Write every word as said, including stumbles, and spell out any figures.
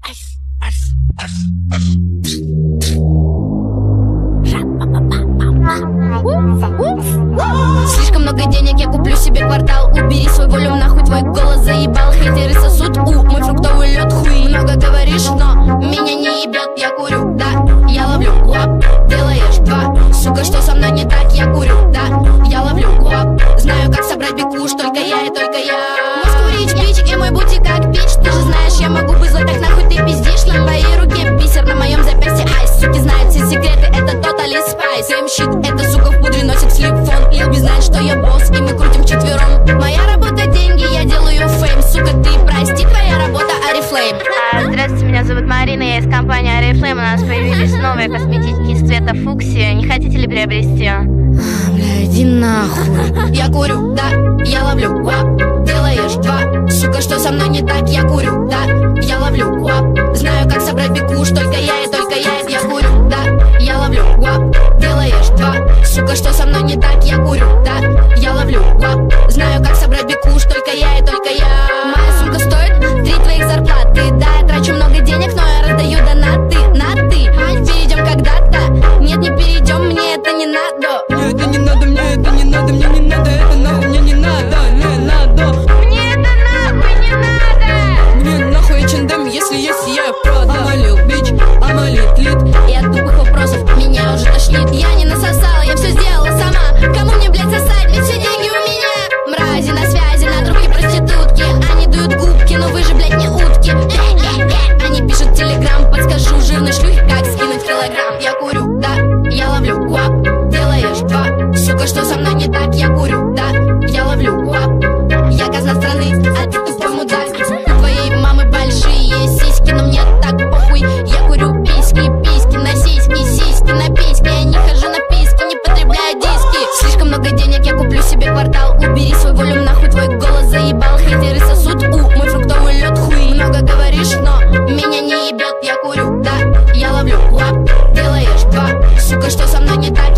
Слишком много денег, я куплю себе квартал. Убери свой волюм, нахуй твой голос заебал. Хейтеры сосут, у, мой фруктовый лед. Хуй, много говоришь, но меня не ебет. Я курю, да, я ловлю лап. Делаешь два, сука, что со мной не так? Я курю, да, я ловлю лап. Знаю, как собрать бекуш, только я и только я. Москву бич, и мой бути как бич. Ты же знаешь, я могу быть злой, так нахуй ты пиздишь. На твоей руке бисер, на моем запястье айс. Суки знают все секреты, это Totally Spice. Эм щит, эта сука в пудре носит флип-фон. Лилби знает, что я босс, и мы крутим четвером. Моя работа деньги, я делаю фейм. Сука, ты прости, твоя работа Oriflame. А, здравствуйте, меня зовут Марина, я из компании Oriflame. У нас появились новые косметики из цвета фуксия. Не хотите ли приобрести? А, бля, иди нахуй. Я курю, да, я ловлю лап. Делаешь два, сука, что со мной не так? Я курю, да, я ловлю лап. Знаю, как собрать бекуш, только я и только я. Я курю, да, я ловлю лап. Делаешь два, сука, что со мной не так? Я курю, да, я ловлю лап. Знаю, как собрать бекуш, только я и только я. Моя сумка стоит три твоих зарплаты. Да, я трачу много денег, но я раздаю донаты. На ты, перейдем когда-то. Нет, не перейдем, мне это не надо. Мне это не надо, мне это не надо, мне не надо, это нахуй мне не надо, не надо. Мне это нахуй не надо. Мне нахуй эйч энд эм, если есть, я продам. I'm a little bitch, I'm a little lit. И от тупых вопросов меня уже тошнит. Я не насосала, я все сделала сама. Кому мне, блядь, сосать, ведь все деньги у меня. Мрази на связи, на трубке проститутки. Они дуют губки, но вы же, блядь, не утки. Они пишут в телеграм, подскажу жирной шлюхе, как скинуть килограмм. Я курю, да, я ловлю лап. Делаешь два, сука, что со мной не так? Я курю, да, я ловлю лап. Я казна страны, а ты тупой мудак. У твоей мамы большие сиськи, но мне так похуй. Я курю письки, письки на сиськи, сиськи на письки. Я не хожу на письки, не потребляю диски. Слишком много денег, я куплю себе квартал. Убери свой волюм, нахуй твой голос заебал. Хейтеры сосут, у, мой фруктовый лед. Хуй, много говоришь, но меня не ебет. Я курю, да, я ловлю лап. Делаешь два, сука, что со мной не так?